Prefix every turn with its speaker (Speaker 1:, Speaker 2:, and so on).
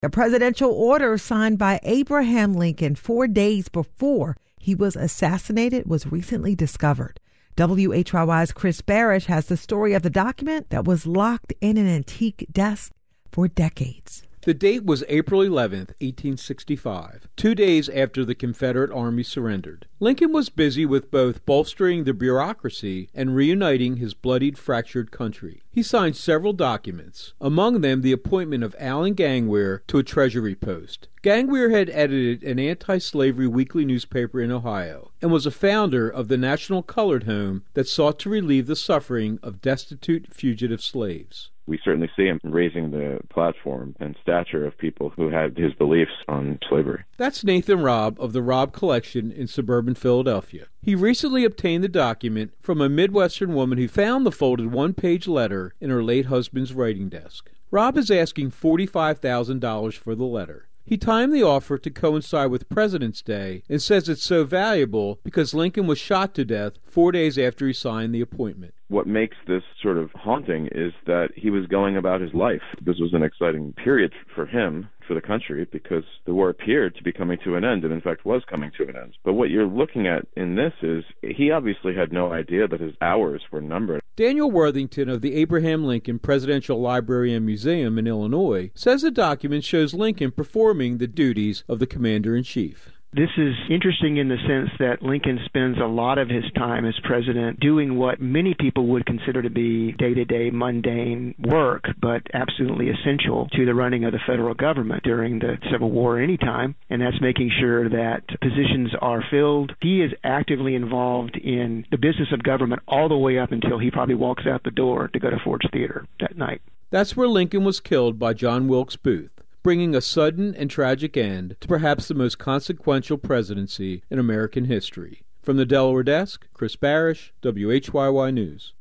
Speaker 1: The presidential order signed by Abraham Lincoln 4 days before he was assassinated was recently discovered. WHYY's Chris Barish has the story of the document that was locked in an antique desk for decades.
Speaker 2: The date was April 11th, 1865, 2 days after the Confederate Army surrendered. Lincoln was busy with both bolstering the bureaucracy and reuniting his bloodied, fractured country. He signed several documents, among them the appointment of Allen Gangwehr to a Treasury post. Gangwehr had edited an anti-slavery weekly newspaper in Ohio and was a founder of the National Colored Home that sought to relieve the suffering of destitute fugitive slaves.
Speaker 3: We certainly see him raising the platform and stature of people who had his beliefs on slavery.
Speaker 2: That's Nathan Robb of the Robb Collection in suburban Philadelphia. He recently obtained the document from a Midwestern woman who found the folded one-page letter in her late husband's writing desk. Robb is asking $45,000 for the letter. He timed the offer to coincide with President's Day and says it's so valuable because Lincoln was shot to death 4 days after he signed the appointment.
Speaker 3: What makes this sort of haunting is that he was going about his life. This was an exciting period for him, for the country, because the war appeared to be coming to an end, and in fact was coming to an end. But what you're looking at in this is he obviously had no idea that his hours were numbered.
Speaker 2: Daniel Worthington of the Abraham Lincoln Presidential Library and Museum in Illinois says the document shows Lincoln performing the duties of the commander-in-chief.
Speaker 4: This is interesting in the sense that Lincoln spends a lot of his time as president doing what many people would consider to be day-to-day mundane work, but absolutely essential to the running of the federal government during the Civil War or any time, and that's making sure that positions are filled. He is actively involved in the business of government all the way up until he probably walks out the door to go to Ford's Theater that night.
Speaker 2: That's where Lincoln was killed by John Wilkes Booth, bringing a sudden and tragic end to perhaps the most consequential presidency in American history. From the Delaware desk, Chris Barish, WHYY News.